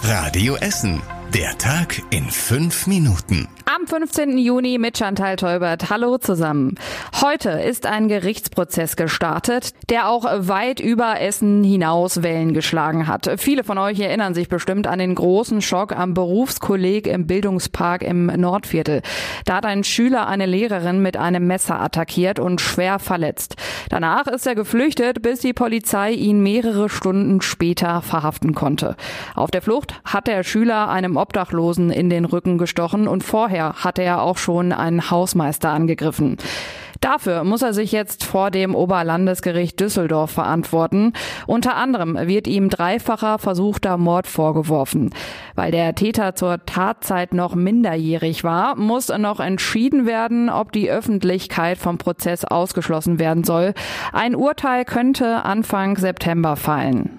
Radio Essen. Der Tag in 5 Minuten. Am 15. Juni mit Chantal Teubert. Hallo zusammen. Heute ist ein Gerichtsprozess gestartet, der auch weit über Essen hinaus Wellen geschlagen hat. Viele von euch erinnern sich bestimmt an den großen Schock am Berufskolleg im Bildungspark im Nordviertel. Da hat ein Schüler eine Lehrerin mit einem Messer attackiert und schwer verletzt. Danach ist er geflüchtet, bis die Polizei ihn mehrere Stunden später verhaften konnte. Auf der Flucht hat der Schüler einem Obdachlosen in den Rücken gestochen und vorher hatte er auch schon einen Hausmeister angegriffen. Dafür muss er sich jetzt vor dem Oberlandesgericht Düsseldorf verantworten. Unter anderem wird ihm dreifacher versuchter Mord vorgeworfen. Weil der Täter zur Tatzeit noch minderjährig war, muss noch entschieden werden, ob die Öffentlichkeit vom Prozess ausgeschlossen werden soll. Ein Urteil könnte Anfang September fallen.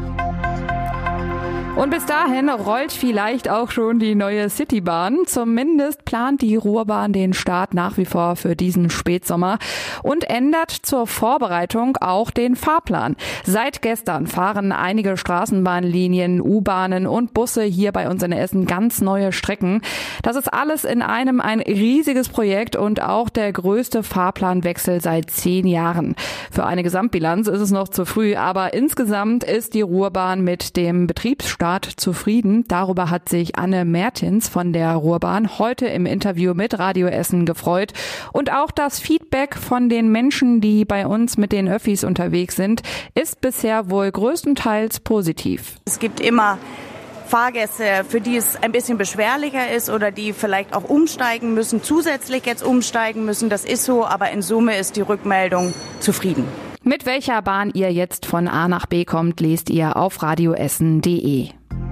Und bis dahin rollt vielleicht auch schon die neue Citybahn. Zumindest plant die Ruhrbahn den Start nach wie vor für diesen Spätsommer und ändert zur Vorbereitung auch den Fahrplan. Seit gestern fahren einige Straßenbahnlinien, U-Bahnen und Busse hier bei uns in Essen ganz neue Strecken. Das ist alles in einem ein riesiges Projekt und auch der größte Fahrplanwechsel seit 10 Jahren. Für eine Gesamtbilanz ist es noch zu früh, aber insgesamt ist die Ruhrbahn mit dem Betriebsstart zufrieden. Darüber hat sich Anne Mertins von der Ruhrbahn heute im Interview mit Radio Essen gefreut. Und auch das Feedback von den Menschen, die bei uns mit den Öffis unterwegs sind, ist bisher wohl größtenteils positiv. Es gibt immer Fahrgäste, für die es ein bisschen beschwerlicher ist oder die vielleicht auch umsteigen müssen, zusätzlich jetzt umsteigen müssen. Das ist so, aber in Summe ist die Rückmeldung zufrieden. Mit welcher Bahn ihr jetzt von A nach B kommt, lest ihr auf radioessen.de.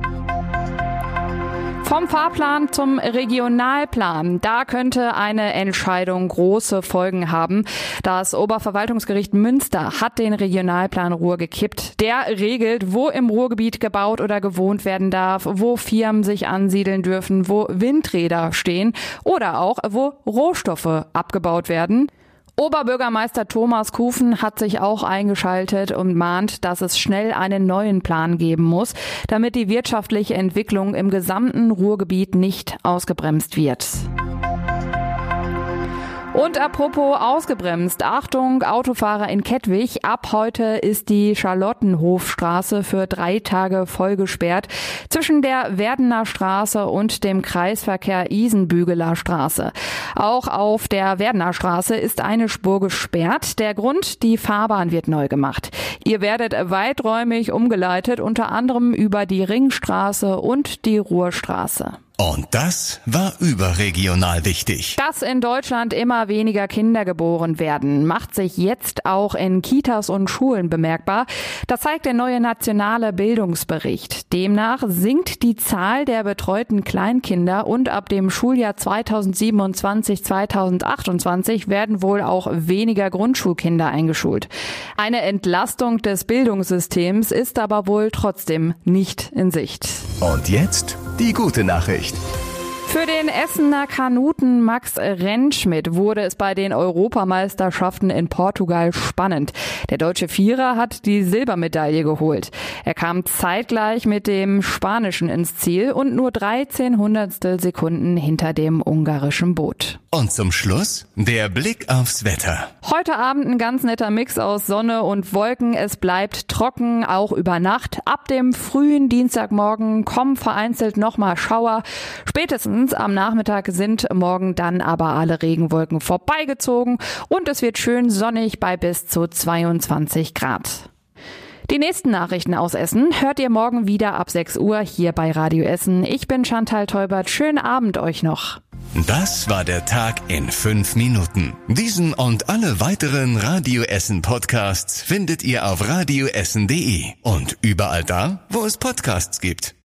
Vom Fahrplan zum Regionalplan. Da könnte eine Entscheidung große Folgen haben. Das Oberverwaltungsgericht Münster hat den Regionalplan Ruhr gekippt. Der regelt, wo im Ruhrgebiet gebaut oder gewohnt werden darf, wo Firmen sich ansiedeln dürfen, wo Windräder stehen oder auch, wo Rohstoffe abgebaut werden. Oberbürgermeister Thomas Kufen hat sich auch eingeschaltet und mahnt, dass es schnell einen neuen Plan geben muss, damit die wirtschaftliche Entwicklung im gesamten Ruhrgebiet nicht ausgebremst wird. Und apropos ausgebremst, Achtung, Autofahrer in Kettwig, ab heute ist die Charlottenhofstraße für 3 Tage voll gesperrt zwischen der Werdener Straße und dem Kreisverkehr Isenbügeler Straße. Auch auf der Werdener Straße ist eine Spur gesperrt. Der Grund, die Fahrbahn wird neu gemacht. Ihr werdet weiträumig umgeleitet, unter anderem über die Ringstraße und die Ruhrstraße. Und das war überregional wichtig. Dass in Deutschland immer weniger Kinder geboren werden, macht sich jetzt auch in Kitas und Schulen bemerkbar. Das zeigt der neue nationale Bildungsbericht. Demnach sinkt die Zahl der betreuten Kleinkinder und ab dem Schuljahr 2027/2028 werden wohl auch weniger Grundschulkinder eingeschult. Eine Entlastung des Bildungssystems ist aber wohl trotzdem nicht in Sicht. Und jetzt die gute Nachricht. Für den Essener Kanuten Max Rentschmidt wurde es bei den Europameisterschaften in Portugal spannend. Der deutsche Vierer hat die Silbermedaille geholt. Er kam zeitgleich mit dem Spanischen ins Ziel und nur 13 Hundertstel Sekunden hinter dem ungarischen Boot. Und zum Schluss der Blick aufs Wetter. Heute Abend ein ganz netter Mix aus Sonne und Wolken. Es bleibt trocken, auch über Nacht. Ab dem frühen Dienstagmorgen kommen vereinzelt nochmal Schauer. Spätestens am Nachmittag sind morgen dann aber alle Regenwolken vorbeigezogen und es wird schön sonnig bei bis zu 22 Grad. Die nächsten Nachrichten aus Essen hört ihr morgen wieder ab 6 Uhr hier bei Radio Essen. Ich bin Chantal Teubert. Schönen Abend euch noch. Das war der Tag in 5 Minuten. Diesen und alle weiteren Radio Essen Podcasts findet ihr auf radioessen.de und überall da, wo es Podcasts gibt.